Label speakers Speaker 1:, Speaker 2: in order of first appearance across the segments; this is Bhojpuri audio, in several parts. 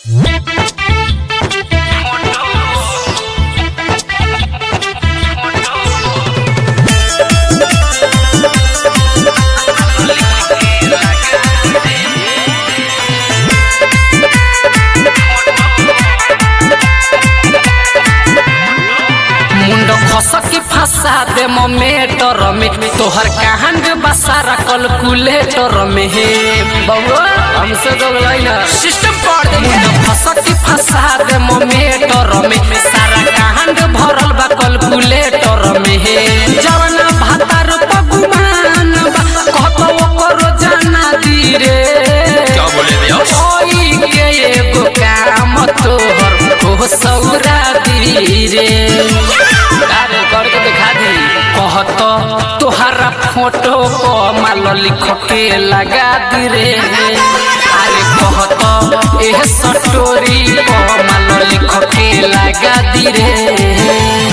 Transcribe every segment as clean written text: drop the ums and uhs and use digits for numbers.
Speaker 1: खसकी फंसा दे मोमेटर में तोहर कहान बसारा कैलकुलेटर में हे बउआ हमसे तो ना सिस्टम पढ़ दे खसकी फंसा दे मोमेटर में सारा कहान भरल बा कैलकुलेटर में हे जवना भातार पगुमान बा कहतो ओकरो जाना दी रे
Speaker 2: क्या बोले दिया
Speaker 1: ओई के एगो काम तोहर हो सौरा दी रे करके दिखा दी कहतो तोहरा फोटो को माल लिख के लगा दी रे अरे कहतो एह स्टोरी को माल लिख के लगा दी रे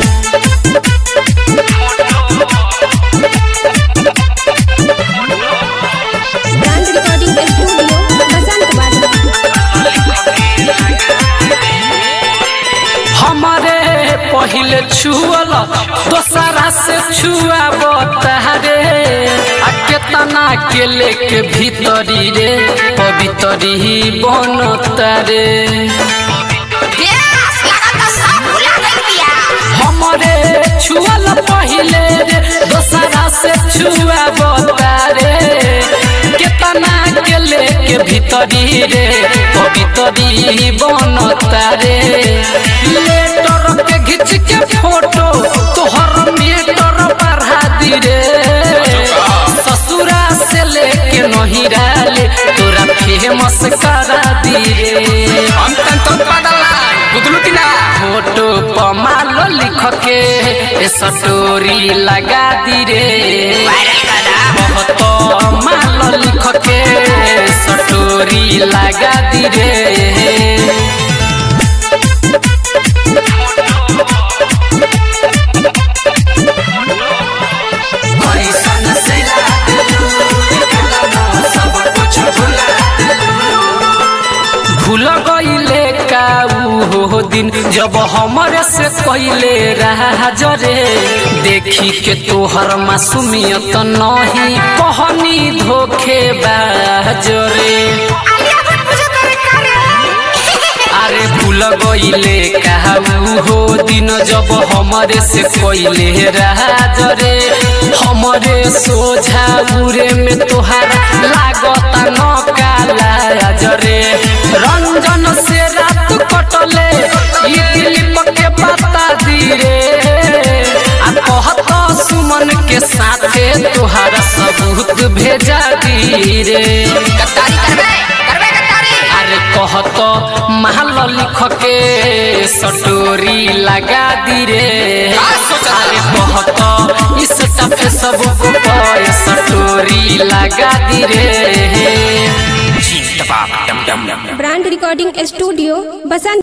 Speaker 1: हमारे पहले छुअल दोसरा से छुआ बतारे केतना के लेके भीतरी रे पवितरी बनता रे हमारे छुअल पहले रे दोसरा से छुआ बतारे केतना के लेके भीतरी रे पवितरी बनता रे लेटर के घिच के फोटो तोहर मीटर बढ़ा दी रे ससुरा से लेके नहिरा ले तोरा फेमस करा दी रे
Speaker 2: हम तो पागला बुदलू की ना
Speaker 1: फोटो पर मालो लिख के स्टोरी लगा दी रे बहुत मालो लिख के स्टोरी लगा दी रे भूल गईले का वो दिन जब हमरे से कइले राज रे देखी के तोहर मासूमियत नहीं कहनी धोखे बाज रे अरे भूल गईले का वो दिन जब हमरे से कइले राज रे हमरे सोझा उरे में तोहार लागता न काला रे रंजन से रात कटले ई दिलीप के बता दी रे आ कहत सुमन के साथे तोहारा सबूत भेजा दी रे अरे कहत महल लिख के स्टोरी लगा दी रे अरे कहत इस टफे सबको स्टोरी लगा दी रे
Speaker 3: ब्रांड रिकॉर्डिंग स्टूडियो बसंत।